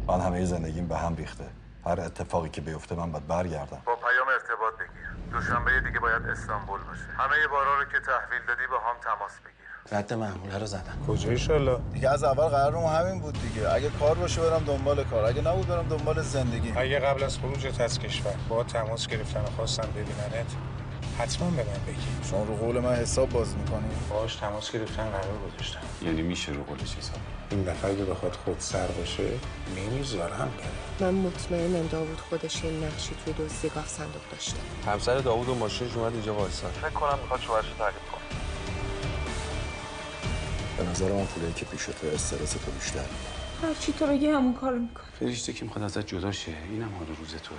من همه زندگیم به هم ریخته. هر اتفاقی که بیفته من باید برگردم. با پیام ارتباط بگیر. دوشنبه دیگه باید استانبول باشه. همه بارا رو که تحویل دادی با هم تماس بگیر. رد محموله رو زدن. کجا ایشالله؟ دیگه از اول قرارم همین بود دیگه. اگه کار باشه برم دنبال کار، اگه نبود برم دنبال زندگی. اگه قبل از خروجت از کشور با تماس گرفتن و خواستن ببیننت حتما به من بگی. شما رو قول من حساب باز میکنی؟ باهاش تماس گرفتن قرار گذاشتم. یعنی میشه رو قولش حساب؟ این دفعه اگه بخواد خود سر باشه نمیذارم بره. من مطمئنم داوود خودش یه نقشی توی دزدیگاه صندوق داشته. همسر داوود و ماشینش اومد اینجا وایساد. فکر کنم میخواد شوهرش رو تعقیب کنه. به نظر من پولی که پیش تو استرس تو بیشتر. هر چی تو بگی همون کارو میکنه. فرشته که میخواد ازت جدا شه، اینم حال روز توه.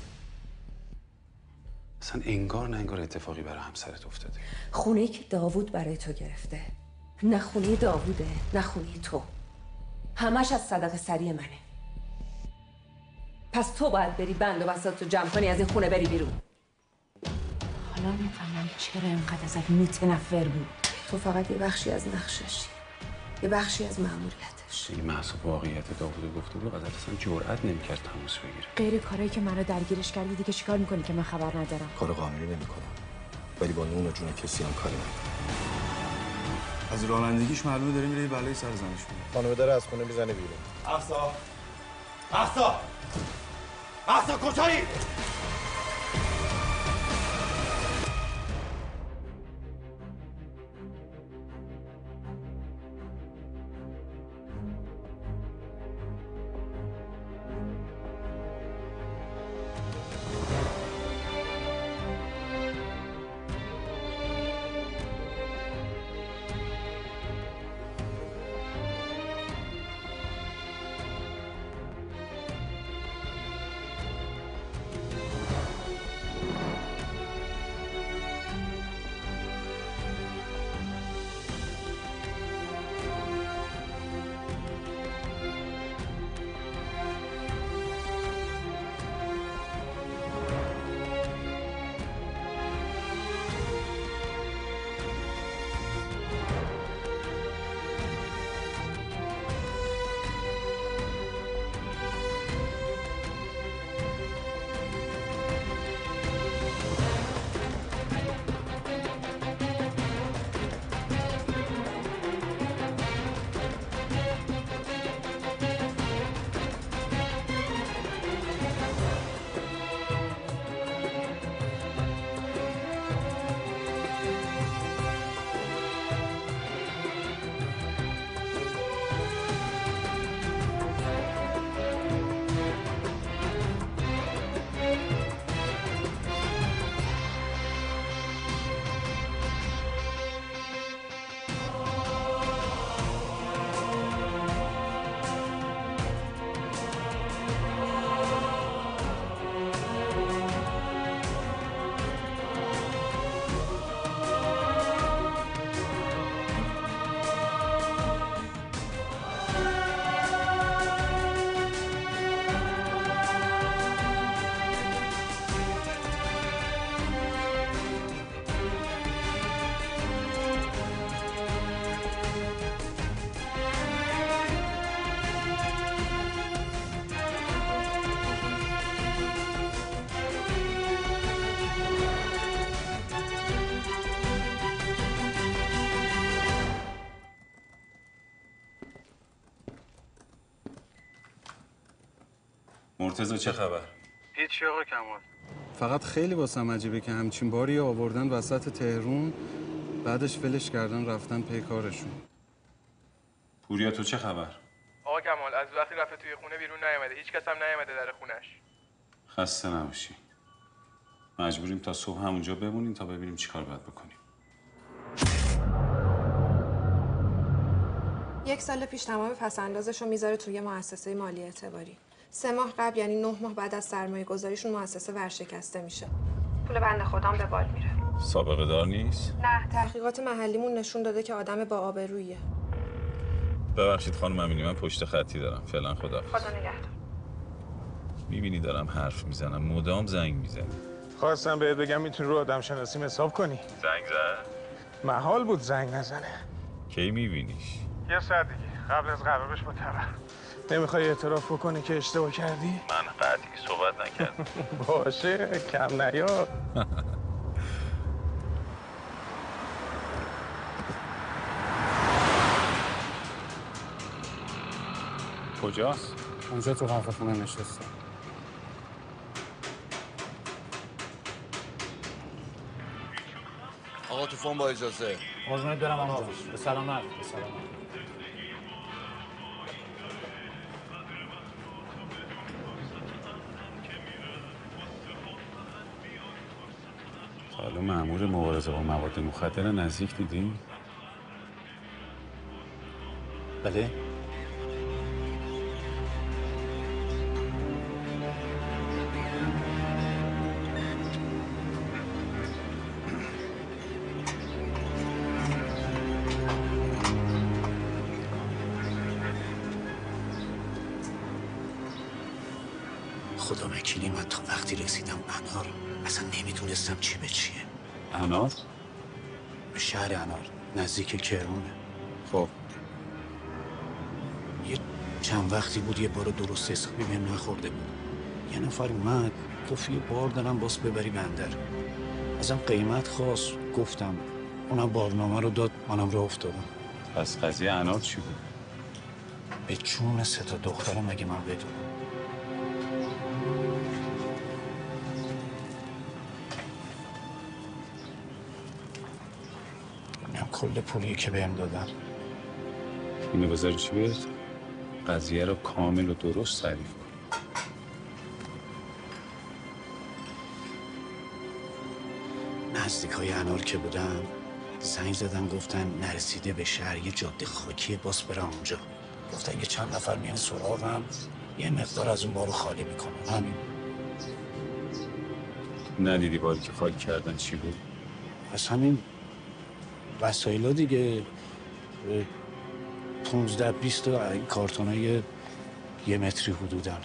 اصلا انگار نه انگار اتفاقی برای همسرت افتاده. خونه‌ای که داوود برای تو گرفته، نه خونه داووده نه خونه تو. همش از صدقه سری منه. پس تو باید بری بند و بساط رو جمع کنی، از این خونه بری بیرون. حالا میفهمم چرا اینقدر ازت متنفر بود. تو فقط یه بخشی از نقششی، یه بخشی از مأموریتش. این محسوب واقعیت داوود گفته بود قدر اصلا جرئت نمی‌کرد تماس بگیره. غیر کارایی که منو درگیرش کردی دیگه چیکار میکنی که من خبر ندارم؟ کار قانونی نمیکنم. ولی با نون و جون کسی هم کاری نمیکنم. از رانندگیش معلومه داره میره بلای سر زنش میاره. خانم داره از خونه میزنه بیرون. احسا کجایی؟ مرتضی چه خبر؟ هیچ آقا کمال. فقط خیلی واسم عجیبه که همچین باری آوردن وسط تهرون، بعدش ولش کردن رفتن پی کارشون. پوریا تو چه خبر؟ آقا کمال از وقتی رفته توی خونه بیرون نیومده، هیچ کس هم نیومده در خونش. خسته نباشی. مجبوریم تا صبح همونجا بمونیم تا ببینیم چیکار باید بکنیم. 1 سال پیش تمام پس‌اندازش رو میذاره توی مؤسسه مالی اعتباری. 3 ماه قبل یعنی 9 ماه بعد از سرمایه گذاریشون مؤسسه ورشکسته میشه. پول بنده خودم به بال میره. سابقه دار نیست؟ نه، تحقیقات محلیمون نشون داده که آدم با آبرویه. ببخشید خانم امینی، من پشت خطی دارم. فعلا خداحافظ. خدا نگهدار. میبینی دارم حرف میزنم، مدام زنگ میزنی. خواستم بهت بگم میتونی رو آدم شناسیم حساب کنی. زنگ زد؟ محال بود زنگ نزنه. کی میبینیش؟ یه ساعت دیگه قبل از قرارش با تبر. نمیخوای اعتراف بکنی که اشتباه کردی؟ من قطعی صحبت نکردم. باشه کم نیا. کجاست؟ اونجا تو قهوه خونه نشسته. آقا تو فون با اجازه. قربونت برم آقا. به سلامت. به سلامت. حالا مأمور مبارزه با مواد مخدر نزدیک دیدی؟ بله. خدا وکیلی من تا وقتی رسیدم انار اصلا نمیدونستم چی به چیه. انار؟ شهر انار نزدیک کرمونه. خب یه چند وقتی بود یه بار درست حسابی بهم نخورده بود. یه نفر اومد گفت یه بار دارم باز ببری بندر. ازم قیمت خواست گفتم. اونم بارنامه رو داد منم راه افتادم. پس قضیه انار چی بود؟ به جون 3 تا دخترم اگه من بدونم. اینم کل پولی که بهم دادن. اینو بذار چی بهت؟ قضیه رو کامل و درست تعریف کن. نزدیکای انار که بودم زنگ زدن گفتن نرسیده به شهر یه جاده خاکی باز برم اونجا. گفتن یه چند نفر میان سراغم یه مقدار از اون بارو خالی میکنن. همین. ندیدی باری که خالی کردن چی بود؟ پس همین وسایلا دیگه 15-20 تا این کارتونای 1 متری حدودن.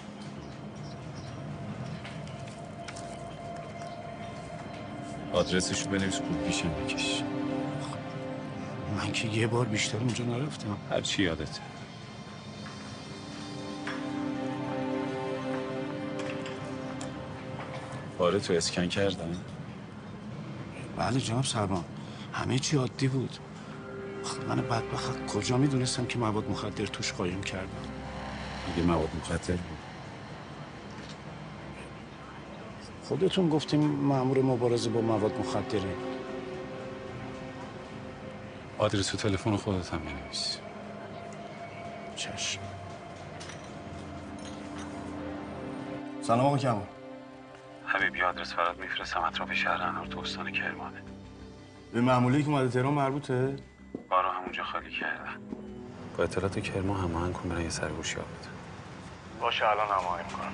آدرسشو بنویس بود پیشم بکش. من که یه بار بیشتر اونجا نرفتم. هر چی یادته. باره تو اسکن کردن؟ بله جناب سربان. همه چی عادی بود. من بدبخت کجا میدونستم که مواد مخدر توش قایم کردن. اگه مواد مخدر بود خودتون گفتیم مأمور مبارزه با مواد مخدره. آدرس و تلفن خودت هم بنویس. چشم. سلام آقا کمال. حبیبی آدرس برات میفرستم اطراف شهر انار تو استان کرمانه. به معمولی که اومده تهران مربوطه؟ بارو همونجا خالی کردن. با اطلاعات کرمان هماهنگ کن برن یه سرگوشی ها بده. باشه الان هماهنگ میکنم.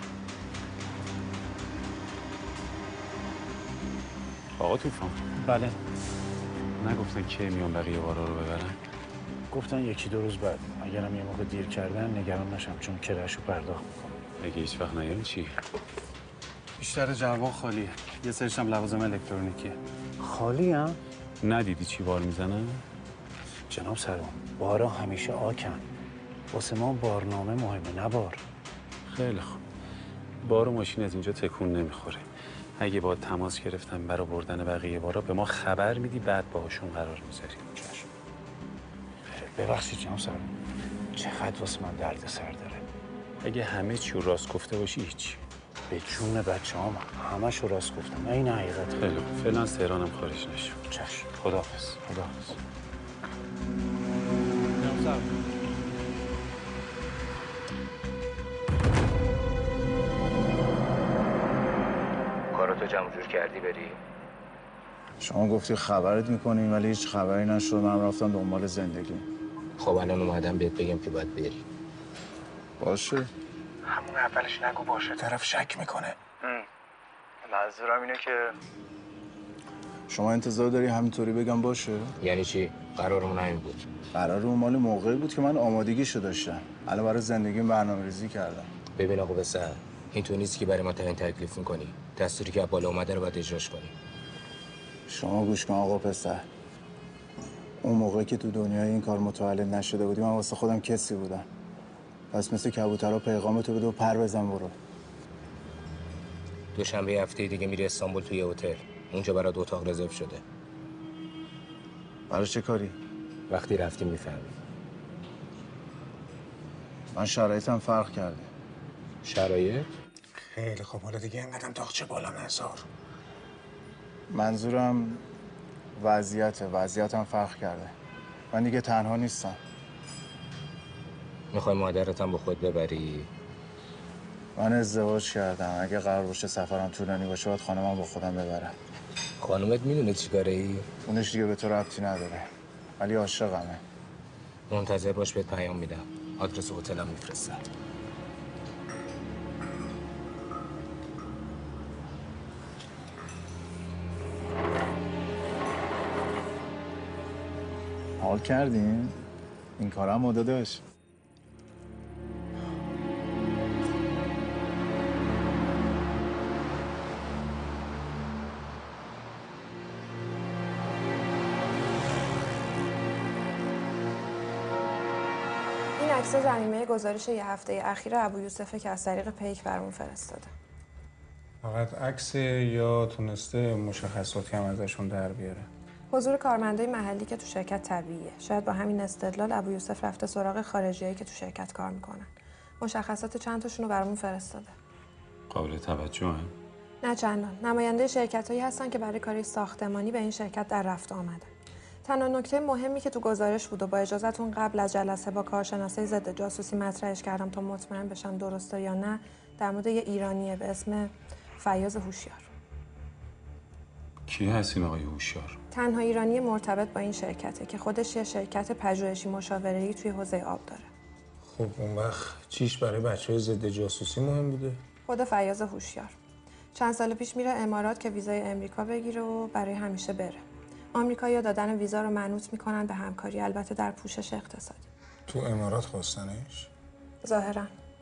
آقا طوفان. بله. نگفتن که میان بقیه بارا رو ببرن؟ گفتن 1-2 روز بعد. اگرم یه موقع دیر کردن نگران نشم چون کرایه‌شو پرداخت میکنم. اگه هیچ وقت نیام چی؟ بیشتر جواب خالیه. یه سرش هم لوازم الکترونیکیه. خالی هم؟ ندیدی چی بار میزنن؟ جناب سربان بارا همیشه آکن. واسه ما بارنامه مهمه نه بار. خیلی خوب. بار و ماشین از اینجا تکون نمیخوره. اگه با تماس گرفتن برای بردن بقیه بارا به ما خبر میدی بعد باهاشون قرار میذاریم. چشم. ببخشید جناب سربان. چقدر واسه من درد سر داره. اگه همه چی رو راست گفته باشی هیچی. به جون بچه هم همش رو راست گفتم. این حقیقت. خیلی خوب. فعلا از تهرانم خارج نشو. چشم. خداحافظ. خداحافظ. کاراتو جمع جور کردی بری؟ شما گفتی خبرت میکنیم ولی هیچ خبری نشد. من رفتم دنبال زندگی. خب الان اومدم بهت بگم که باید بری. باشه. همون اولش نگو باشه طرف شک میکنه. منظورم اینه که شما انتظار داری همینطوری بگم باشه؟ یعنی چی؟ قرارمون همین بود. قرارمون مال موقعی بود که من آمادگیشو داشتم. الان برای زندگیم برنامه‌ریزی کردم. ببین آقا پسر، این تو نیست که برای ما تعیین تکلیف می‌کنی. دستوری که بالا اومده رو باید اجراش کنی. شما گوش کن آقا پسر. اون موقعی که تو دنیای این کار متولد نشده بودی من واسه خودم کسی بودم. پس مثل کبوترها پیغامتو بده و پر بزن برو. دوشنبه هفته دیگه میری استانبول توی هتل. اونجا برات اتاق رزرو شده. برای چه کاری؟ وقتی رفتی میفهمی. من شرایطم فرق کرده. شرایط؟ خیلی خب، حالا دیگه اینقدرم تاقچه بالا نذار. منظورم وضعیتم فرق کرده. من دیگه تنها نیستم. میخوای مادرتم با خود ببری؟ من ازدواج کردم. اگه قرار باشه سفرم طولانی باشه باید خانمم با خودم ببرم. خانومت میدونه چی کاره ای؟ اونش دیگه به تو ربطی نداره. ولی عاشقمه. منتظر باش، بهت پیام میدم. آدرس هتلم میفرستم. حال کردین؟ این کارم مدت داشت. این عکس ضمیمه گزارش یه هفته اخیر ابو یوسفه که از طریق پیک برامون فرستاده. فقط عکس یا تونسته مشخصاتی هم ازشون در بیاره؟ حضور کارمندای محلی که تو شرکت طبیعیه. شاید با همین استدلال ابو یوسف رفته سراغ خارجیایی که تو شرکت کار میکنن. مشخصات چند تاشون رو برامون فرستاده. قابل توجه هم؟ نه چندان. نماینده شرکتایی هستن که برای کاری ساختمانی به این شرکت در رفت آمدن. تنها نکته مهمی که تو گزارش بود و با اجازهتون قبل از جلسه با کارشناسای ضد جاسوسی مطرحش کردم تا مطمئن بشم درسته یا نه، در مورد یه ایرانیه به اسم فیاض هوشیار. کی هست این آقای هوشیار؟ تنها ایرانی مرتبط با این شرکته که خودش یه شرکت پژوهشی مشاوره‌ای توی حوزه آب داره. خب اون وقت چیش برای بچه‌های ضد جاسوسی مهم بوده؟ خود فیاض هوشیار چند سال پیش میره امارات که ویزای امریکا بگیره و برای همیشه بره. آمریکایی‌ها دادن ویزا رو منوط میکنن به همکاری، البته در پوشش اقتصادی. تو امارات خواستنش؟ ظاهراً.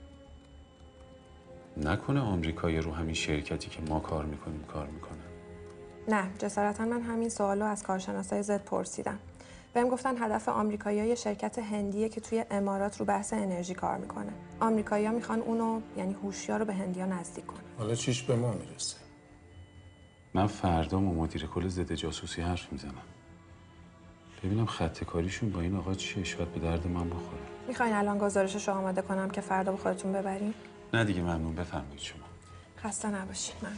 نکنه آمریکایی رو همین شرکتی که ما کار میکنیم کار میکنن؟ نه، جسارتا من همین سوالو از کارشناسای ضد پرسیدم. بهم گفتن هدف آمریکایی‌ها یه شرکت هندیه که توی امارات رو بحث انرژی کار میکنه. آمریکایی‌ها میخوان اونو، یعنی هوشیار رو به هندی‌ها نزدیک کنن. حالا چیش به ما میرسه؟ من فردا با مدیر کل ضد جاسوسی حرف میزنم. ببینم خط کاریشون با این آقا چیه، شاید به درد من بخوره. میخواین الان گزارشش رو آماده کنم که فردا با خودتون ببرین؟ نه دیگه ممنون، بفرمایید شما. خسته نباشید. ممنون.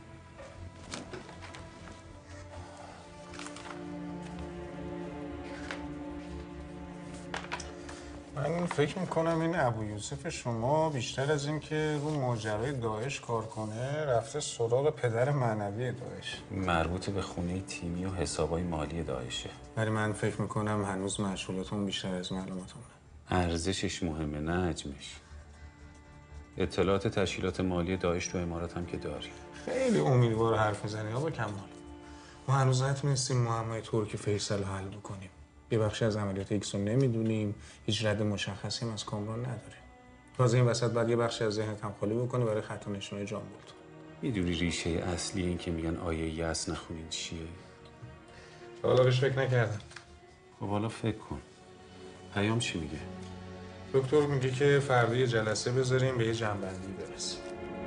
من فکر میکنم این ابو یوسف شما بیشتر از این که رو ماجرای داعش کار کنه رفته سراغ پدر معنوی داعش. مربوط به خونه تیمی و حسابای مالی داعشه. ولی من فکر میکنم هنوز مشغولاتون بیشتر از معلوماتونه. ارزشش مهمه نه حجمش. اطلاعات تشکیلات مالی داعش تو امارات هم که داری. خیلی امیدوار حرف میزنی آقا کمال. ما هنوز نتونستیم معمای ترک فیصل رو حل بکنیم. یه بخشی از عملیات ایکس رو نمیدونیم، هیچ رد مشخصی هم از کامران نداریم. تازه این وسط بعد یه بخشی از ذهنت هم خالی بکنه برای خط و نشونه جان بود. میدونی ریشه اصلی این که میگن آیه یأس نخونین چیه؟ حالا بهش فکر نکردم. خب حالا فکر کن. پیام چی میگه؟ دکتر میگه که فردا یه جلسه بذاریم به یه جنبندی برسیم.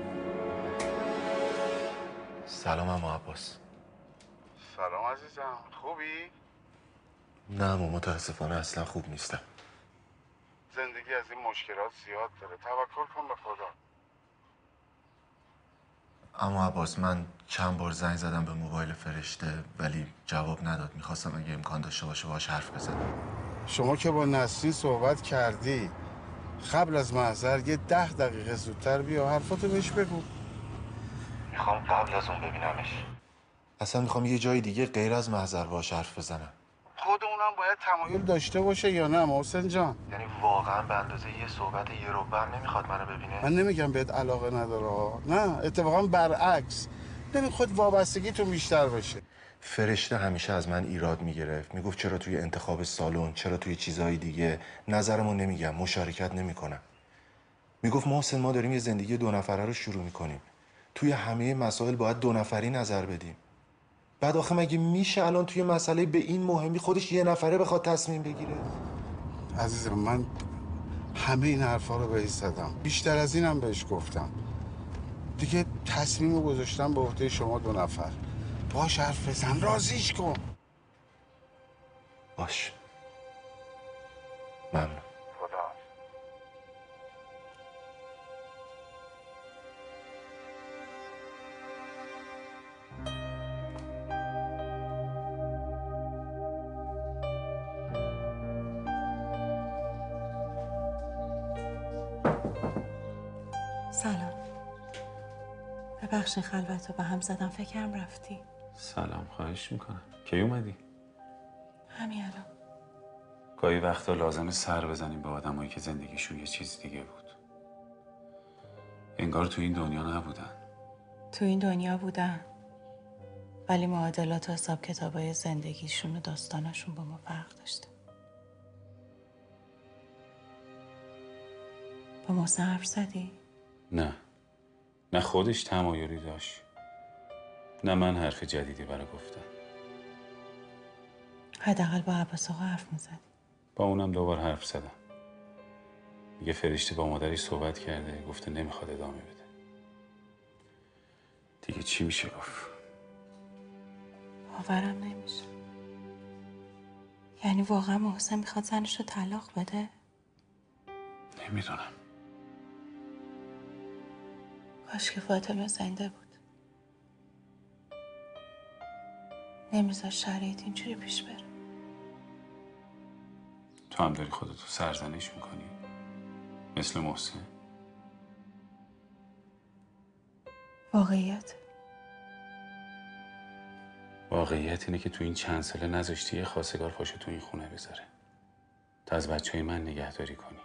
سلام عمو عباس. سلام عزیزم، خوبی؟ نه متاسفانه اصلا خوب نیستم. زندگی از این مشکلات زیاد داره، توکل کن به خدا. عمو عباس من چند بار زنگ زدم به موبایل فرشته ولی جواب نداد. میخواستم اگه امکان داشته باشه باهاش حرف بزنم. شما که با نسرین صحبت کردی، قبل از محضر یه 10 دقیقه زودتر بیا حرفاتو بهش بگو. میخوام قبل از اون ببینمش. اصلا میخوام یه جای دیگه غیر از محضر باهاش حرف بزنم. خود اونم باید تمایل داشته باشه یا نه محسن جان؟ یعنی واقعا به اندازه یه صحبت یه روبر نمیخواد منو ببینه؟ من نمیگم بهت علاقه نداره، نه اتفاقا برعکس، نمیخواد وابستگیتون بیشتر بشه. فرشته همیشه از من ایراد میگرفت، میگفت چرا توی انتخاب سالن، چرا توی چیزهای دیگه نظرمو نمیگم، مشارکت نمیکنم. میگفت محسن ما داریم یه زندگی 2 نفره رو شروع میکنیم، توی همه مسائل باید 2 نفری نظر بدیم. بعد آخه مگه میشه الان توی مسئله به این مهمی خودش 1 نفره بخواد تصمیم بگیره؟ عزیزم من همه این حرفا رو بهش زدم، بیشتر از اینم بهش گفتم. دیگه تصمیم رو گذاشتم به عهده شما 2 نفر. باش حرف بزن، راضیش کن. باش. ممنون. خدا. سلام. ببخشید خلوت رو به هم زدم، فکرم رفتی. سلام، خواهش میکنم. کی اومدی؟ همین الان. گاهی وقتا لازمه سر بزنیم به آدمایی که زندگیشون یه چیز دیگه بود. انگار تو این دنیا نبودن. تو این دنیا بودن، ولی معادلات و حساب کتابای زندگیشون و داستانشون با ما فرق داشته. با محسن حرف زدی؟ نه خودش تمایلی داشت، نه من حرف جدیدی برای گفتم. حداقل با عباس آقا حرف میزدی. با اونم 2 بار حرف زدم. میگه فرشته با مادرش صحبت کرده، گفته نمیخواد ادامه بده. دیگه چی میشه گفت؟ باورم نمیشه. یعنی واقعا محسن میخواد زنش رو طلاق بده؟ نمیدونم. کاش که فاطمه زنده بود. نمیذار شرایط اینجوری پیش بره. تو هم داری خودتو سرزنش میکنی؟ مثل محسن؟ واقعیت اینه که تو این چند ساله نذاشتی یه خواستگار پاشو تو این خونه بذاره تا از بچه‌های من نگهداری کنی.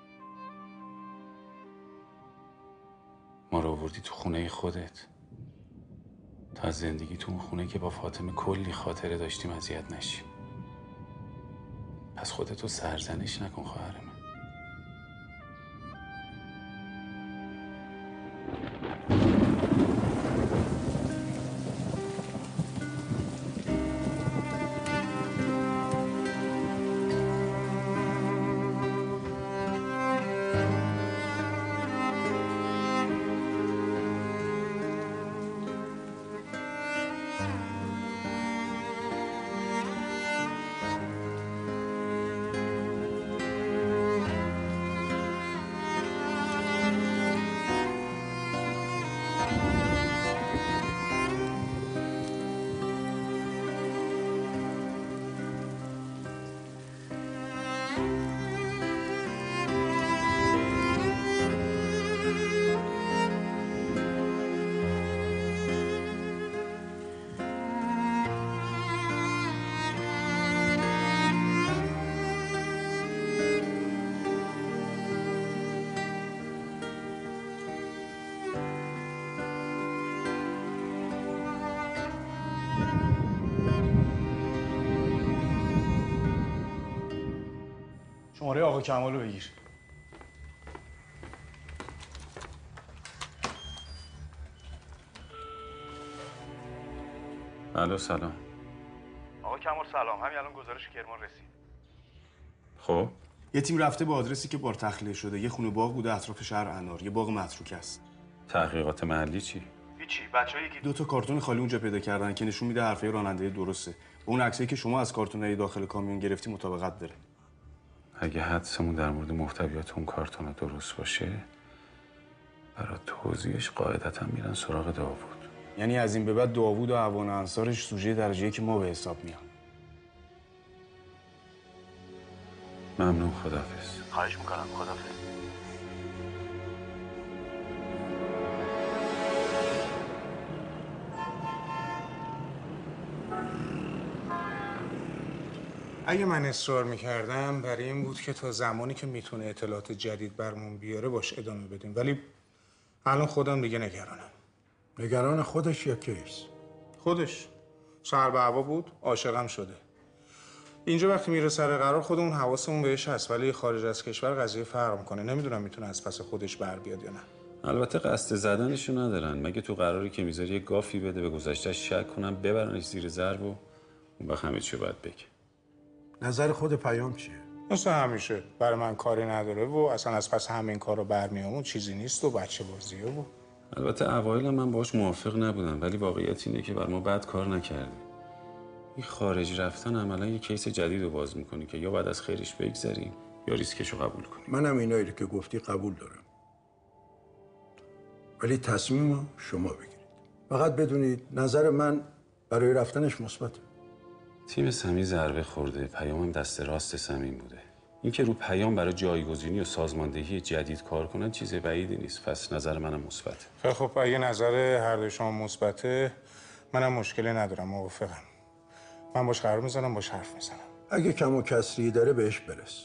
ما رو آوردی تو خونه خودت تا از زندگی تو اون خونه که با فاطمه کلی خاطره داشتیم اذیت نشیم. پس خودتو سرزنش نکن خواهر من. شماره آقا کمال رو بگیر. الو سلام. آقا کمال سلام، همین الان گزارش کرمان رسید. خب یه تیم رفته به آدرسی که بار تخلیه شده، یه خونه باغ بوده اطراف شهر انار، یه باغ متروک است. تحقیقات محلی چی؟ هیچی، بچه‌ها یکی 2 تا کارتون خالی اونجا پیدا کردن که نشون میده حرفای راننده درسته. با اون عکسایی که شما از کارتونای داخل کامیون گرفتی مطابقت داره. اگه حدسمون در مورد محتویات اون کارتونا درست باشه، برای توضیحش قاعدتا میرن سراغ داوود. یعنی از این به بعد داوود و اعوان انصارش سوژه درجه‌ای که ما به حساب میان. ممنون، خداحافظ. خواهش میکنم، خداحافظ. اگه من اصرار میکردم برای این بود که تا زمانی که میتونه اطلاعات جدید برمون بیاره باش ادامه بدیم، ولی الان خودم دیگه نگرانم. نگران خودش یا کیس؟ خودش. سر به هوا بود، عاشقم شده. اینجا وقتی میره سر قرار خودمون حواسمون بهش هست، ولی خارج از کشور قضیه فرق میکنه. نمیدونم میتونه از پس خودش بر بیاد یا نه. البته قصد زدنشو ندارن، مگه تو قراری که میذاری یه گافی بده به گذشته‌اش شک کنم ببرنش زیر ضرب و اون وقت همه چی باید بگه. نظر خود پیام چیه؟ مثل همیشه برای من کاری نداره و اصلا از پس همین کار رو برمیامون چیزی نیست و بچه بازیه و البته اوایل من باهاش موافق نبودم، ولی واقعیت اینه که بر ما بد کار نکردیم. این خارج رفتن عملا یه کیس جدید رو باز میکنی که یا بعد از خیرش بگذریم یا ریسکش رو قبول کنیم. منم اینایی که گفتی قبول دارم، ولی تصمیم رو شما بگیرید. فقط بدونید نظر من برای رفتنش مثبته. تیم سمی ضربه خورده، پیامم دست راست سمیم بوده. اینکه رو پیام برای جایگزینی و سازماندهی جدید کار کنن چیز بعیدی نیست. پس نظر منم مثبته. خیلی خب، اگه نظر هر دو شما مثبته منم مشکلی ندارم، موافقم. من باش قرار میزنم، باش حرف میزنم. اگه کم و کسری داره بهش برس.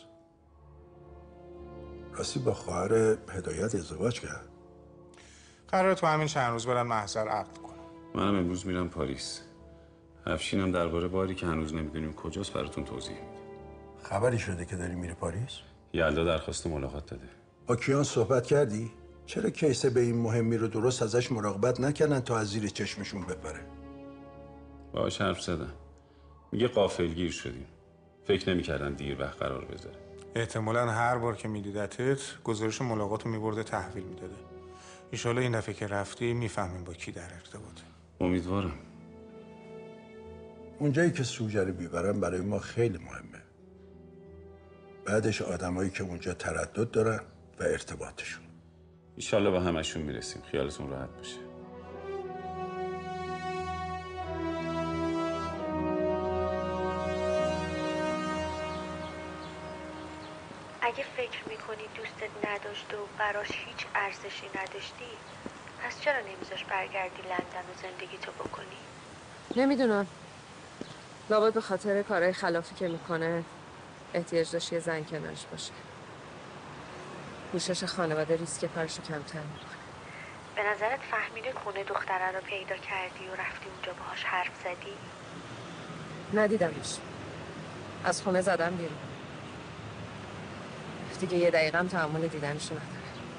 راستی با خواهر هدایت ازدواج کرد؟ قراره تو همین چند روز برن محضر عقد کنم. منم امروز میرم پاریس. افشینم درباره باری که هنوز نمیدونیم کجاست براتون توضیح میده. خبری شده که داری میری پاریس؟ یلدا درخواست ملاقات داده. با کیان صحبت کردی؟ چرا کیسه به این مهمی رو درست ازش مراقبت نکردن تا از زیر چشمشون بپره؟ باهاش حرف زدم. میگه غافلگیر شدیم. فکر نمی‌کردن دیر وقت قرار بذاره. احتمالاً هر بار که میدیدتت گزارش ملاقات رو میبرده تحویل میداده. ایشالا این دفعه که رفتی میفهمیم با کی در ارتباطه. امیدوارم. اونجایی که سوژه رو بیبرن برای ما خیلی مهمه. بعدش آدمایی که اونجا تردد دارن و ارتباطشون. ایشالا با همشون میرسیم. خیالتون راحت باشه. اگه فکر میکنی دوستت نداشته و براش هیچ ارزشی نداشتی، پس چرا نمیذاش برگردی لندن و زندگیتو بکنی؟ نمیدونم. لابد به خاطر کارهای خلافی که میکنه احتیاج داشت یه زن کنارش باشه. پوشش خانواده ریسک کارشو کمتر میکنه. به نظرت فهمیده خونه دختره رو پیدا کردی و رفتی اونجا باهاش حرف زدی؟ ندیدمش. از خونه زدم بیرون. دیگه یه دقیقه هم تحمل دیدنشو نداره.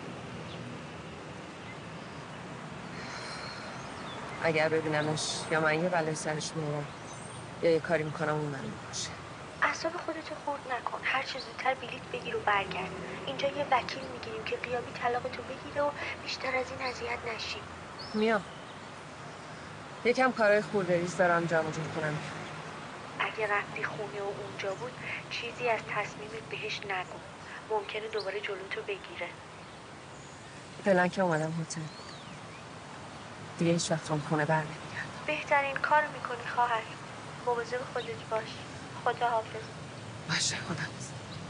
اگر ببینمش یا من یه بلای سرش میارم یا یه کاری میکنم اون منو میکشه. اعصاب خودتو خورد نکن. هر چه زودتر بلیط بگیر و برگرد. اینجا یه وکیل میگیریم که غیابی طلاقتو بگیره و بیشتر از این اذیت نشی. میام. یکم کارهای خورده ریز دارم جمع جور کنم. اگه رفتی خونه و اونجا بود چیزی از تصمیمت بهش نگو. ممکنه دوباره جلوتو بگیره. فعلا که اومدم هتل. دیگه هیچ وقت اون خونه بر نمیگردم. بهترین کار میکنی خواهر. مواظب خودت باش. خدا حافظ. باشه خداحافظ.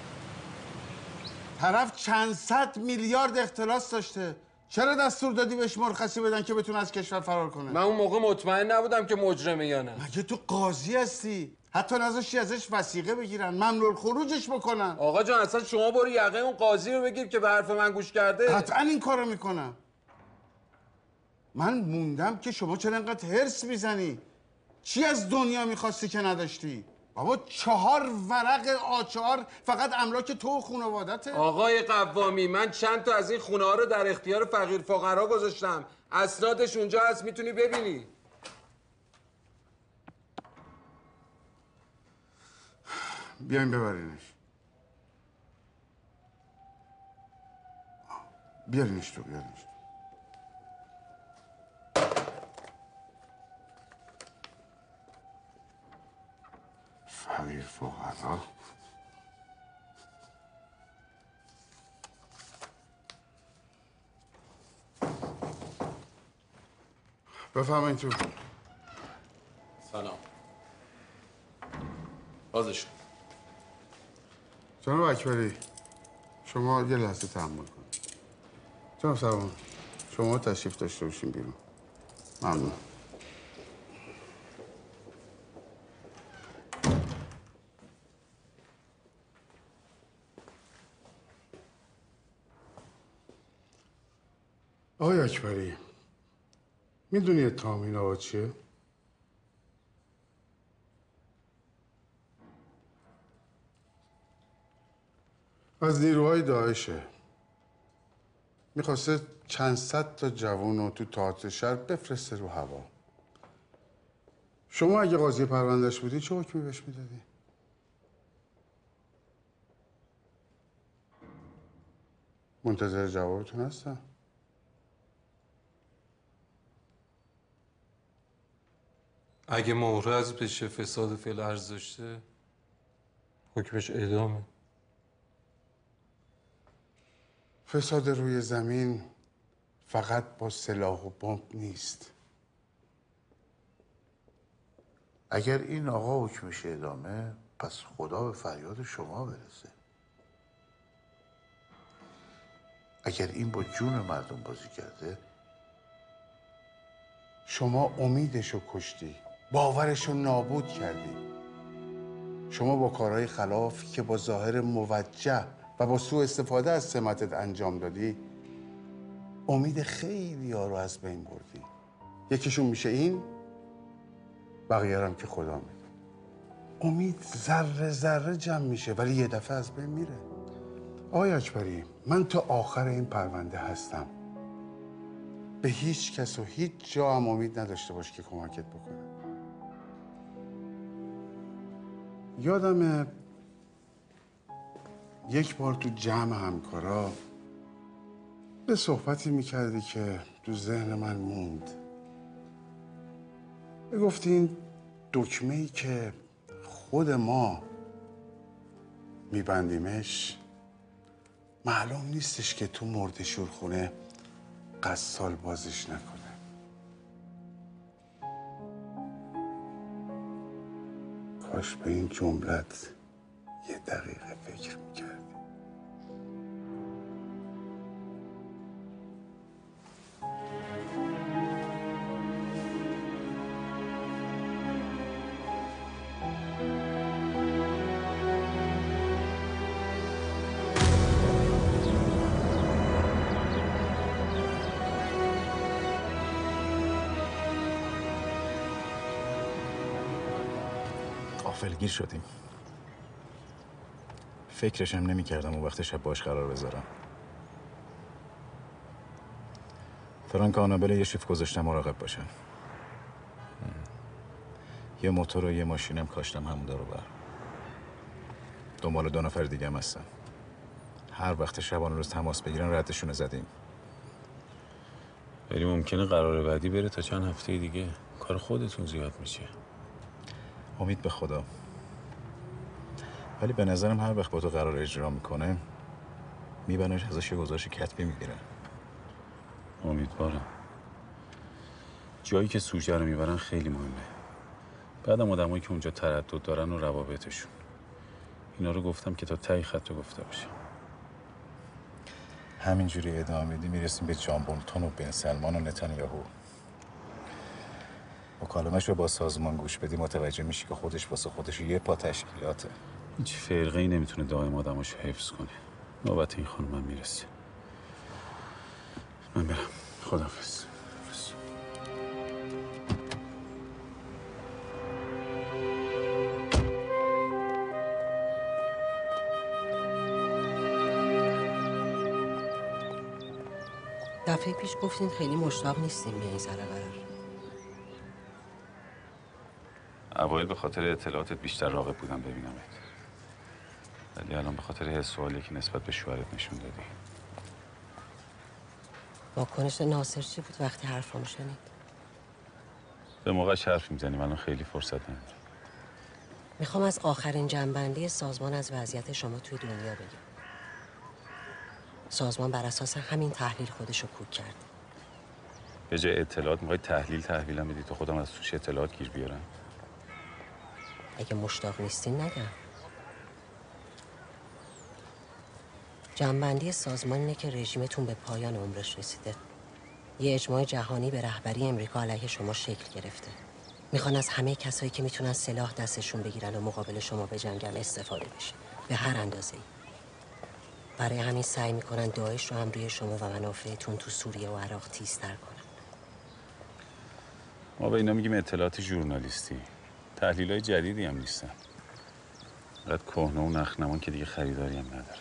طرف چند صد میلیارد اختلاس داشته. چرا دستور دادی بهش مرخصی بدن که بتونه از کشور فرار کنه؟ من اون موقع مطمئن نبودم که مجرمه یا نه. مگه تو قاضی هستی؟ حتی نذاشتی ازش وثیقه بگیرن، ممنوع خروجش بکنن. آقا جان اصلا شما برو یقه اون قاضی رو بگیر که به حرف من گوش کرده. قطعا این کارو میکنم. من موندم که شما چرا انقدر هرس میزنی؟ چی از دنیا میخواستی که نداشتی؟ بابا 4 ورق A4 فقط املاک تو و خانوادته. آقای قوامی من چند تا از این خونه ها رو در اختیار فقیر فقرا گذاشتم. اسنادش اونجا هست، میتونی ببینی. بیاین ببرینش. بیارینش تو. فقیر فقرا. بفهمین تو. سلام. بازش. جناب اکبری شما یه لحظه تحمل کنید. جناب سلام شما تشریف داشته باشین بیرون. ممنون. آقای اکبری میدونی اتهام این آقا چیه؟ از نیروهای داعشه. میخواسته چند صد تا جوان رو تو تئاتر شهر بفرسته رو هوا. شما اگه قاضی پروندهش بودی چه حکمی بهش میدادی؟ منتظر جوابتون هستم. اگه محرز بشه فساد فعل ارز داشته حکمش اعدامه. فساد روی زمین فقط با سلاح و بمب نیست. اگر این آقا حکمش اعدامه پس خدا به فریاد شما برسه. اگر این با جون مردم بازی کرده، شما امیدشو کشتی، باورشو نابود کردی. شما با کارهای خلافی که با ظاهر موجه و با سوء استفاده از سمتت انجام دادی امید خیلی ها رو از بین بردی. یکیشون میشه این، بقیه هم که خدا میده. امید ذره ذره جمع میشه ولی یه دفعه از بین میره. آقای اکبری، من تا آخر این پرونده هستم. به هیچ کس و هیچ جا هم امید نداشته باش که کمکت بکنه. یادم یک بار تو جمع همکارا به صحبتی میکردی که تو ذهن من موند. گفتی این دکمه‌ای که خود ما میبندیمش معلوم نیستش که تو مرده‌شور خونه قصال بازش نکنه. کاش به این جملت یه دقیقه فکر میکردی. غافلگیر شدیم. فکرشم نمی کردم اون وقت شب باش قرار بذارم. فرانک آنابل یه شیفت گذاشتم مراقب باشن. یه موتور و یه ماشینم کاشتم همون دارو بر. دنبال 2 نفر دیگه هم هستن. هر وقت شبانه روز تماس بگیرن ردشون زدیم. ولی ممکنه قرار بعدی بره تا چند هفته دیگه. کار خودتون زیاد میشه. امید به خدا. ولی به نظرم هر وقت با تو قرار اجرا میکنه میبنش ازش یه گزارش کتبی میگیره. امیدوارم. جایی که سوژه رو میبرن خیلی مهمه. بعدم آدمایی که اونجا تردد دارن و روابطشون. اینا رو گفتم که تا ته خط گفته باشه. همینجوری ادامه بدی میرسیم به جان بولتون و بن سلمان و نتانیاهو. مکالمه‌اش رو با سازمان گوش بدی متوجه میشی که خودش واسه خودش یه پا تشکیلاته. هیچ فرقه‌ای نمیتونه دائم آدماشو حفظ کنه. نوبت این خانم من میرسه. من برم. خداحافظ. دفعه پیش گفتین خیلی مشتاق نیستیم به این سر قرار. اوایل به خاطر اطلاعاتت بیشتر راغب بودم ببینمت. ولی الان به خاطر حس و حالی که نسبت به شوهرت نشون دادی. واکنش ناصر چی بود وقتی حرفامو شنید؟ به موقعش حرف میزنیم، الان خیلی فرصت ندارم. میخوام از آخرین جنبندی سازمان از وضعیت شما توی دنیا بگم. سازمان بر اساس همین تحلیل خودشو کوک کرد. به جای اطلاعات میخوای تحویلم بدی تو خودم از توش اطلاعات گیر بیارم؟ اگه مشتاق نیستین نگم. جنبندی سازمان اینه که رژیمتون به پایان عمرش رسیده. یه اجماع جهانی به رهبری امریکا علیه شما شکل گرفته. میخوان از همه کسایی که میتونن سلاح دستشون بگیرن و مقابل شما بجنگن استفاده بشه. به هر اندازه‌ای. برای همین سعی میکنن داعش رو هم روی شما و منافعتون تو سوریه و عراق تیزتر کنن. ما به اینا میگیم اطلاعات ژورنالیستی. تحلیل‌های جدیدی هم نیستن. فقط کهنه و نخنمان که دیگه خریداری هم نداره.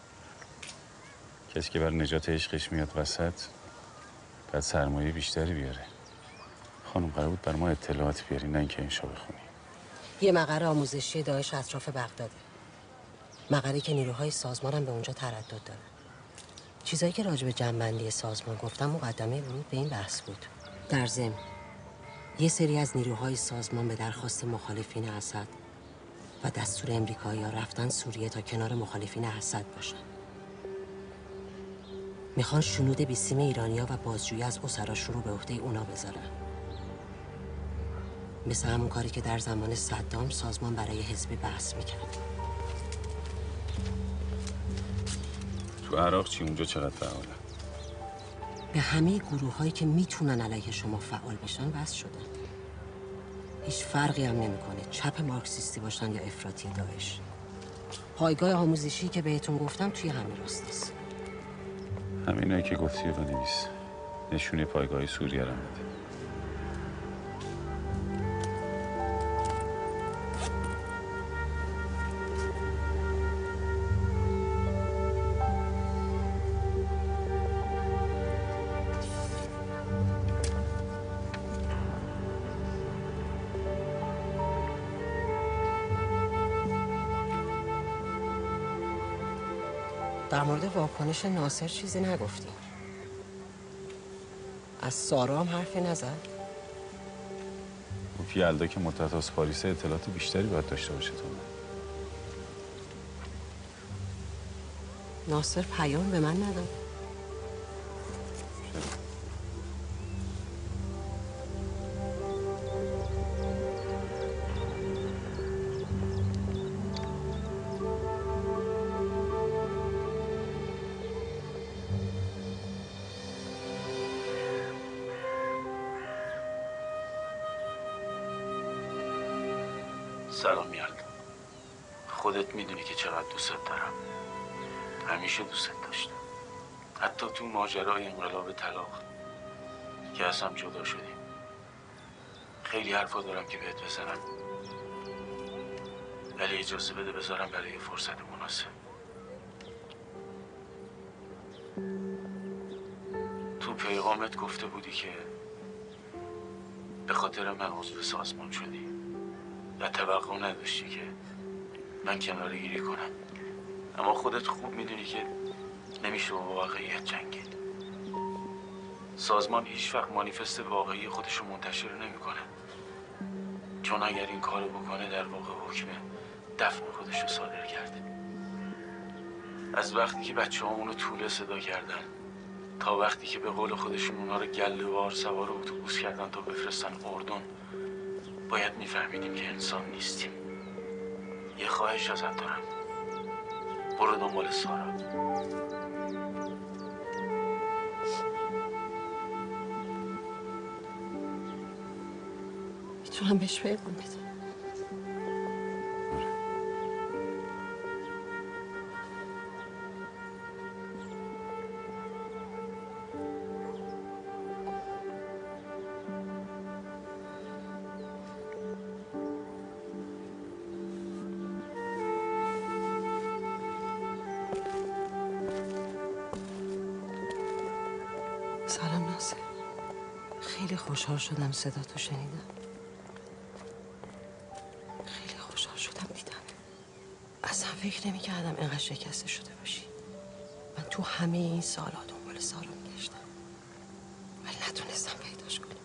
کسی که بر نجات عشقش میاد وسط باید سرمایه بیشتری بیاره. خانم قرار بود بر ما اطلاعات بیاری، نه اینکه انشا بخونی. یه مقر آموزشی داعش اطراف بغداده. مقری که نیروهای سازمانم به اونجا تردد دارن. چیزایی که راجع به جمع‌بندی سازمان گفتم مقدمه ورود به این بحث بود. در ضمن یه سری از نیروهای سازمان به درخواست مخالفین اسد و دستور امریکایی‌ها رفتن سوریه تا کنار مخالفین اسد باشن. میخوان شنود بیسیم ایرانی‌ها و بازجویی از اسراشون رو به عهده اونا بذارن. مثل همون کاری که در زمان صدام سازمان برای حزبی بحث میکرد. تو عراق چی؟ اونجا چقدر فعاله؟ به همه گروه‌هایی که میتونن علیه شما فعال بشن وصل شدن. هیچ فرقی هم نمیکنه چپ مارکسیستی باشن یا افراطی داعش. پایگاه آموزشی که بهتون گفتم توی همین راستاست. همینایی که گفتی رو بنویس. نشونه پایگاه سوریه رو بده. در مورد واکنش ناصر چیزی نگفتیم. از سارا هم حرفی نزد؟ اون که یلدا که مدت از پاریس اطلاعات بیشتری باید داشته باشه تو من. ناصر پیام به من نداد. سلام یلدا. خودت میدونی که چقدر دوست دارم. همیشه دوست داشتم. حتی تو ماجرای انقلاب طلاق که از هم جدا شدیم. خیلی حرفا دارم که بهت بزنم. ولی اجازه بده بذارم برای فرصت مناسب. تو پیغامت گفته بودی که به خاطر من عضو سازمان شدی و توقع نداشتی که من کناره گیری کنم. اما خودت خوب میدونی که نمیشه با واقعیت جنگید. سازمان هیچ وقت مانیفست واقعی خودشو منتشر نمیکنه، چون اگر این کارو بکنه در واقع حکم دفن خودشو صادر کرده. از وقتی که بچه‌ها اونو توله صدا کردن تا وقتی که به قول خودشون اونا رو گله‌وار سوار اتوبوس کردن تا بفرستن اردن، باید میفهمیدیم که انسان نیستیم. یه خواهش ازت دارم، برو دنبال سارا. میتونم بهش پیغام بدم. سلام ناصر. خیلی خوشحال شدم صدا تو شنیدم. خیلی خوشحال شدم دیدم. اصلا فکر نمی‌کردم اینقدر شکسته شده باشی. من تو همه این سال‌ها دنبال سارا می‌گشتم ولی نتونستم پیداش کنم.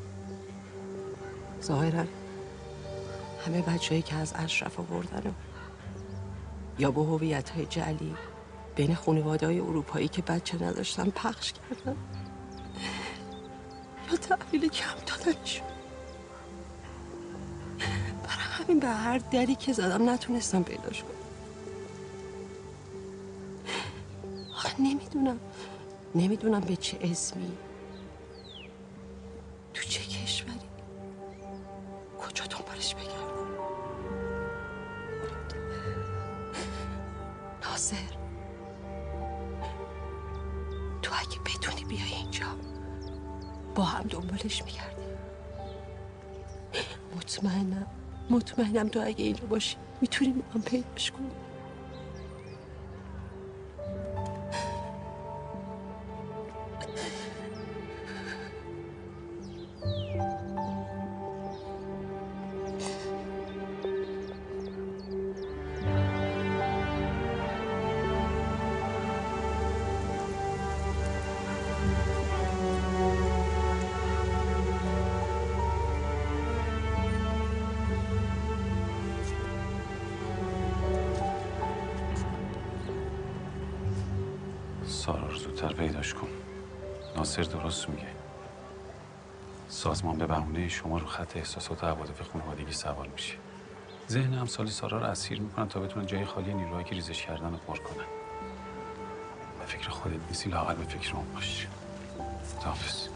ظاهراً همه بچه‌هایی که از اشرف آوردن یا با هویت‌های جعلی بین خانواده‌های اروپایی که بچه نداشتن پخش کردن یا تحویل کم دادنشون. برای همین به هر دری که زدم نتونستم پیداش کنم. آخه نمیدونم به چه اسمی، تو چه کشوری، کجا دنبالش بگردم. ناصر، تو اگه بتونی بیای اینجا با هم دنبالش میگردیم. مطمئنم تو اگه اینجا باشی میتونیم با هم پیداش کنیم. سارا رو زودتر پیداش کن. ناصر درست میگه. سازمان به بهونه شما رو خط احساسات و عواطف خانوادگی سوار میشه. ذهن امثال سارا رو اسیر میکنن تا بتونن جای خالی نیروهایی که ریزش کردن رو پر کنن. به فکر خودت نیستی، لااقل به فکر اون باش. خداحافظ.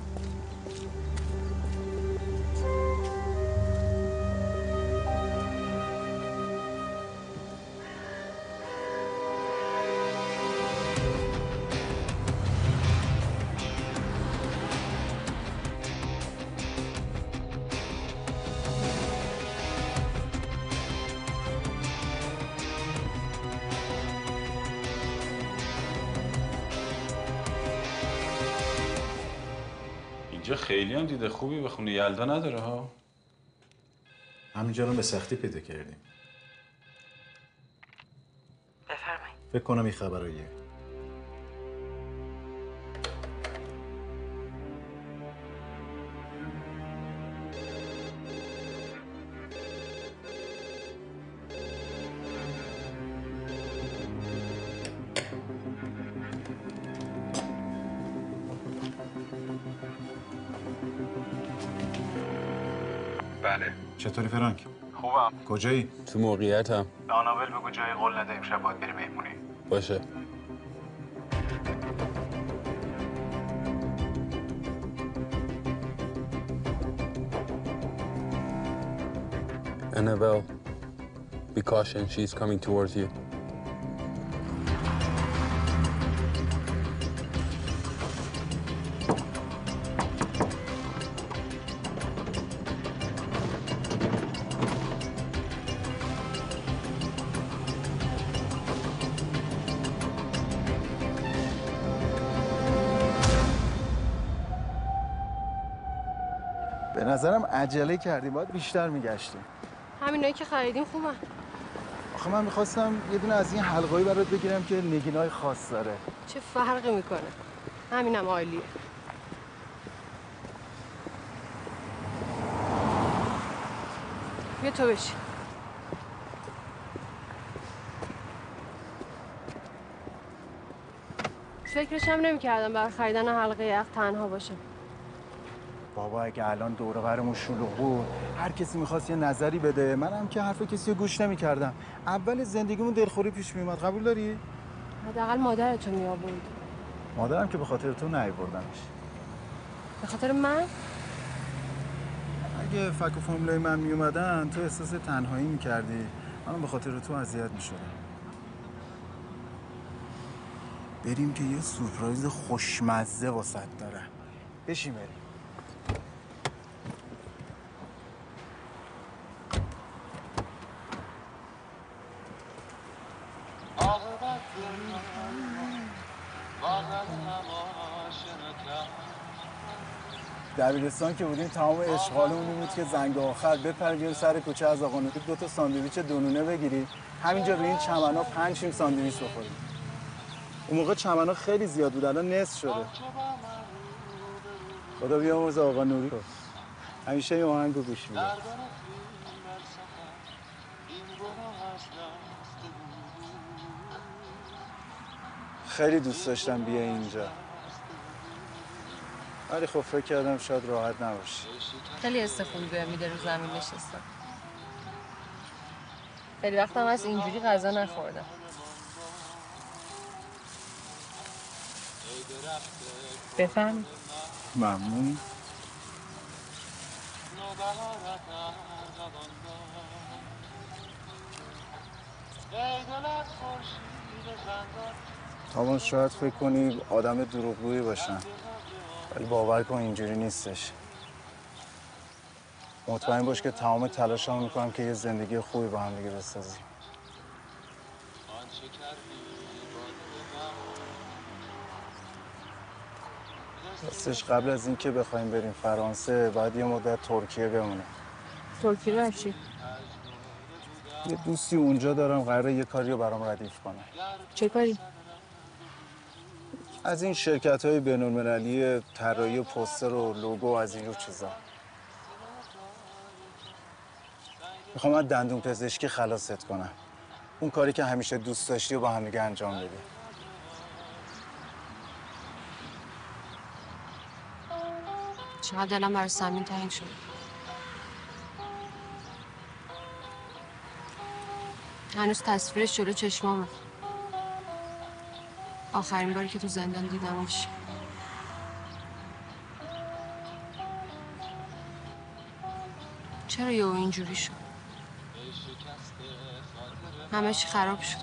اینجا خیلی هم دیده خوبی به خونه یلدا نداره ها. همینجا رو به سختی پیدا کردیم. بفرمایید. فکر کنم این خبراییه. بله. چطوری فرانک؟ خوبم. کجایی؟ تو موقعیتم. به آنابل بگو جای قول نده امشب باید بری مهمونی. باشه. Annabelle, be cautious. She's coming towards you. به نظرم عجله کردیم، باید بیشتر میگشتیم. همینایی که خریدیم خوبن. آخه من میخواستم یه دونه از این حلقایی برات بگیرم که نگینای خاص داره. چه فرقی میکنه؟ همینم عالیه. بیا تو بشین. فکرش هم نمی‌کردم برای خریدن حلقه یخ تنها باشم. بابا اگه الان دور و برمون شلوغ بود، هر کسی می‌خواست یه نظری بده، منم که حرف کسی رو گوش نمی‌کردم. اول زندگیمون دلخوری پیش میومد. قبول داری؟ حداقل مادرتو میآورد. مادرم که به خاطر تو نیاوردمش. به خاطر من؟ اگه فک و فامیلای من میومدن، تو احساس تنهایی می‌کردی. منم به خاطر تو اذیت می‌شدم. بریم که یه سورپرایز خوشمزه واسط دارم. بشین بریم. دبیرستان که بودیم تمام اشغالمون این بود که زنگ آخر بپریم سر کوچه از آقا نوری 2 تا ساندویچ دونونه بگیریم، همینجا روی این چمنا 5 شیم ساندویچ بخوریم. اون موقع چمنا خیلی زیاد بود، الان نصف شده. خدا بیامرزه آقا نوری رو. همیشه یه آهنگ رو گوش میده. خیلی دوست داشتم بیای اینجا، ولی خب فکر کردم شاید راحت نباشی. خیلی استفاده بهم میده رو زمین نشستم. خیلی وقتم از اینجوری غذا نخوردم. بفهم. ممنون. تامان شاید فکر کنی آدم دروغگویی باشم، ولی باور کن اینجوری نیستش. مطمئن باش که تمام تلاشمو میکنم که یه زندگی خوبی با هم دیگه بسازیم. راستش قبل از اینکه بخوایم بریم فرانسه باید یه مدت ترکیه بمونیم. ترکیه برای چی؟ یه دوستی اونجا دارم، قراره یه کاری رو برام ردیف کنه. چه کاری؟ از این شرکت‌های بین‌المللی طراحی پوستر و لوگو از اینجور چیزا. میخوام از دندون پزشکی خلاصت کنم. اون کاری که همیشه دوست داشتی و با هم دیگه انجام بدی. چقدر دلم برای سمین تنگ شد. هنوز تصویرش جلو چشمامه. آخرین باری که تو زندان دیدمش. چرا یهو اینجوری شد؟ همه چی خراب شد.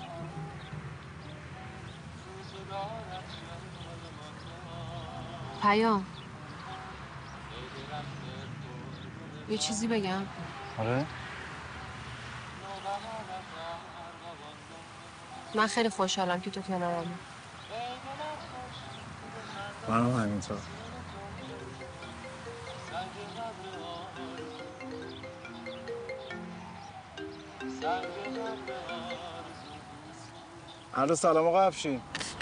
پیام، یه چیزی بگم؟ آره؟ من خیلی خوشحالم که تو کنارمی. منم همینطور. الو سلام آقا افشین.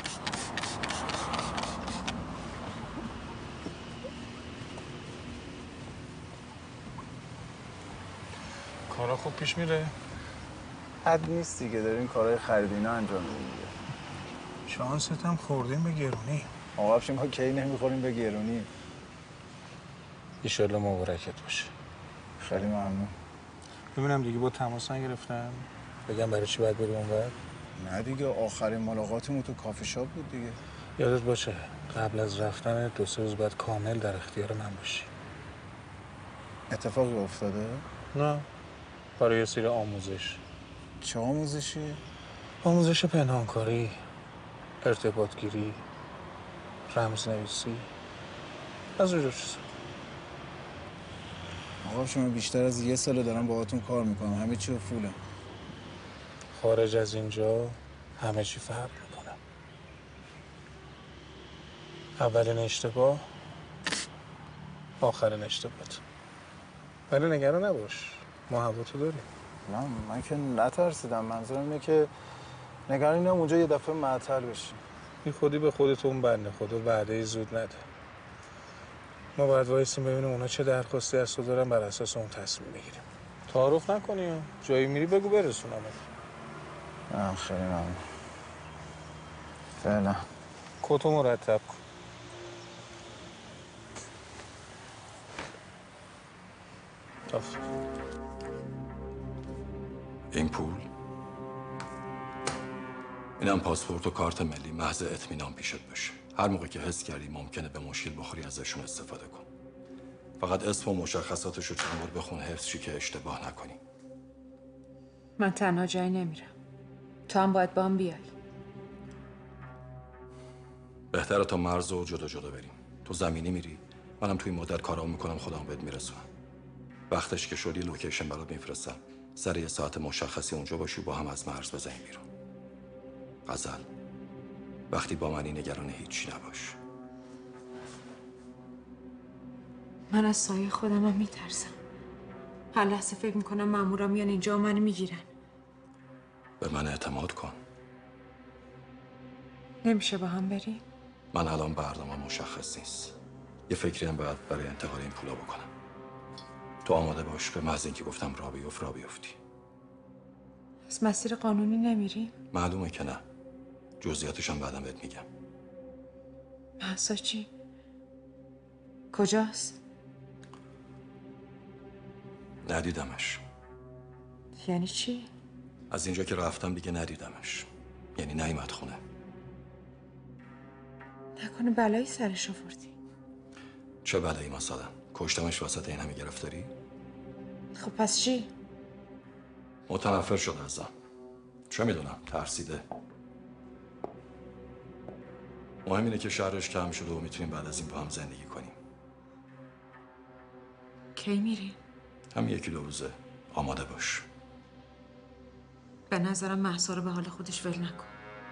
کارا خوب پیش میره؟ حد نیست دیگه، داریم کارهای خرید اینا انجام میدیم دیگه. شانست هم خوردیم به گرونی. آقا افشین ما کی نمیخوریم به گرونی. ایشالله مبارکت باشه. خیلی ممنون. ببینم دیگه با تماس نگرفتم. بگم برای چی باید بریم اونور؟ نه دیگه، آخرین ملاقاتمون تو کافی شاپ بود دیگه. یادت باشه قبل از رفتن 2-3 روز باید کامل در اختیار من باشی. اتفاقی افتاده؟ نه، برای یه سری آموزش. چه آموزشی؟ آموزش پنهانکاری، ارتباطگیری، رمزنویسی، از اونجور چیزا. آقا شما بیشتر از 1 سال دارم باهاتون کار میکنم، همه چی رو فولم. خارج از اینجا همه چی فرق میکنه. اولین اشتباه آخرین اشتباهت. ولی نگران نباش، ما هواتو داریم. نه من که نترسیدم، منظورم اینه که نگرانم اونجا یه دفعه معطل بشیم. بی خودی به خودتون بنده خدا وعده زود نده. ما باید وایسیم ببینیم اونا چه درخواستی از تو دارن، بر اساس اون تصمیم بگیریم. تعارف نکنی، جایی میری بگو برسونم. نه خیلی ممنون. فعلا کتو مرتب کن. این پول، اینم پاسپورت و کارت ملی، محض اطمینان پیشت باشه. هر موقع که حس کردی ممکنه به مشکل بخوری ازشون استفاده کن. فقط اسم و مشخصاتشو چند بار بخون، حفظ شی که اشتباه نکنی. من تنها جایی نمیرم. تو هم باید با هم بیای. بهتره تا مرز رو جدا جدا بریم. تو زمینی میری، منم توی مدت کارام میکنم، خودم بهت میرسونم. وقتش که شدی لوکیشن برات میفرستم. سر یه ساعت مشخصی اونجا باشی، با هم از مرز بزنیم بیرون. غزل، وقتی با منی نگران هیچی نباش. من از سایه خودم هم میترسم. هر لحظه فکر میکنم مامورا میان اینجا و منو میگیرن. به من اعتماد کن. نمیشه با هم بریم؟ من الان برنامه مشخص نیست. یه فکری هم باید برای انتقال این پولا بکنم. تو آماده باش، به محض اینکه گفتم راه بیفتی. از مسیر قانونی نمیریم؟ معلومه که نه. جزئیاتش هم بعدم بهت میگم. مهسا چی؟ کجاست؟ ندیدمش. یعنی چی؟ از اینجا که رفتم دیگه ندیدمش. یعنی نیومد خونه. نکنه بلایی سرش آوردی؟ چه بلایی مثلا؟ کشتمش وسط این همه گرفتاری؟ خب پس چی؟ متنفر شده ازم. چه میدونم، ترسیده. مهم اینه که شرش کم شده و میتونیم بعد از این با هم زندگی کنیم. کی میری؟ هم 1-2 روزه. آماده باش. به نظرم مهسا رو به حال خودش ول نکن.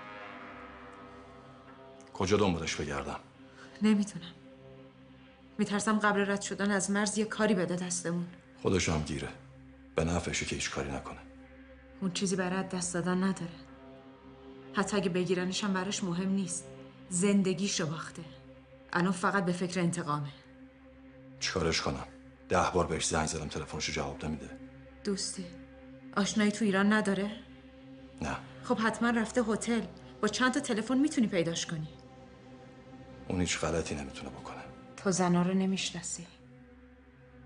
کجا دنبالش بگردم؟ نمیتونم. میترسم قبل رد شدن از مرز یه کاری بده دستمون. خودش هم گیره. به نفعشه که هیچ کاری نکنه. اون چیزی برای دست دادن نداره. حتی اگه بگیرنش هم براش مهم نیست. زندگیشو باخته. الان فقط به فکر انتقامه. چیکارش کنم؟ 10 بار بهش زنگ زدم، تلفنشو جواب نمیده. دوستی آشنایی تو ایران نداره؟ نه. خب حتما رفته هتل. با چند تا تلفن میتونی پیداش کنی. اون هیچ غلطی نمیتونه بکنه. تو زنا رو نمیشناسی.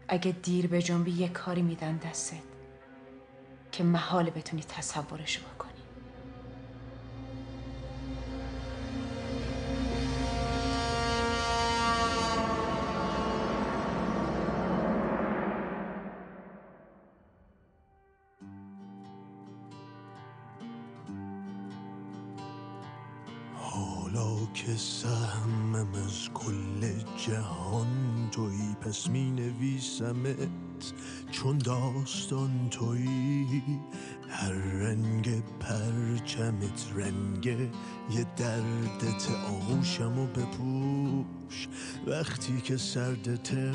اگه دیر به جنبی یه کاری میدن دستت که محاله بتونی تصورشو بکنی. حالا که سهمم از کل جهان تویی، پس می نویسمت چون داستان تویی. هر رنگ پرچمت رنگ یه دردت، آغوشمو بپوش وقتی که سردته.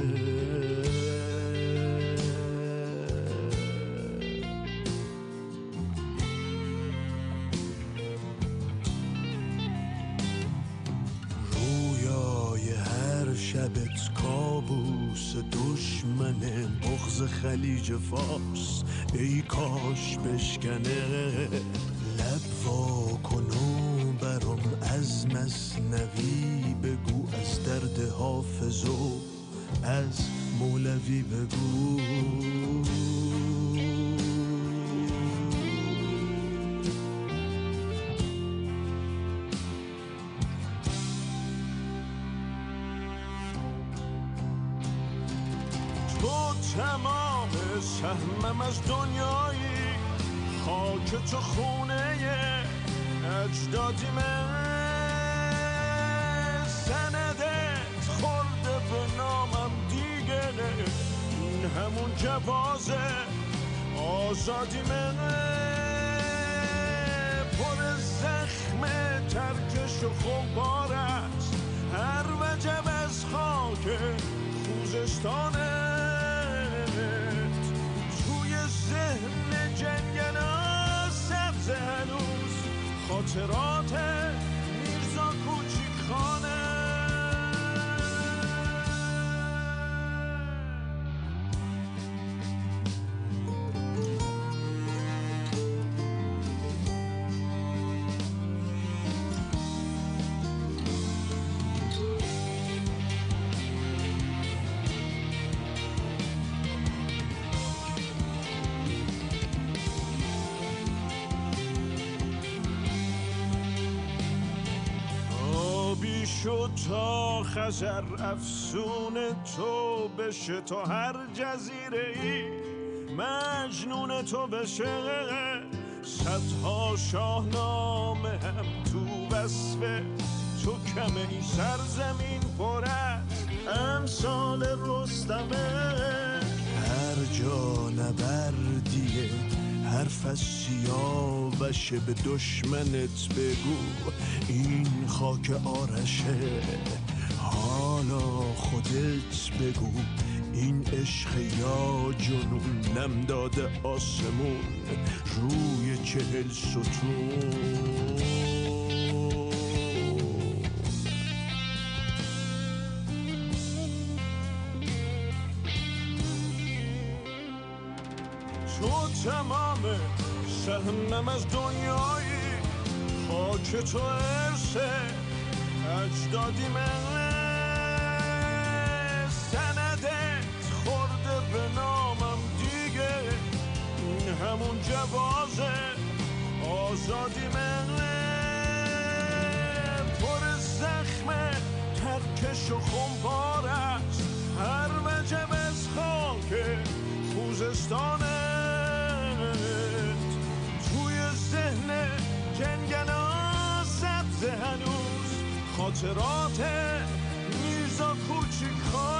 شبت کابوس دشمنه، بغض خلیج فارس ای کاش بشکنه. لب وا کن و برام از مثنوی بگو، از درد حافظ و از مولوی بگو. تمام سهمم از دنیایی، خاک تو خونه اجدادیمه. سندت خورده به نامم دیگه، این همون جوازه آزادیمه. پر زخم ترکش و خمپار است هر وجب از خاک خوزستانه. توی ذهن جنگلا سبز هنوز خاطرات میرزا کوچیک خانه. شد تا خزر افسون تو بشه، تا هر جزیره ای مجنون تو بشه. صدها شاهنامه هم تو وصف تو کمه، این سرزمین پر از امثال رستمه. هر جا نبردیه حرف از سیاوشه، به دشمنت بگو این خاک آرشه. حالا خودت بگو این عشق یا جنون، نم داده آسمون روی 40 ستون. تو تمام سهمم از دنیایی، خاک تو ارسه اجدادیمه. سندت خورده به نامم دیگه، این همون جوازه آزادیمه. پر زخم ترکش و خمپار است هر وجب از خاک خوزستانه. توی ذهن جنگلا سبز هنوز خاطرات میرزا کوچیک خان.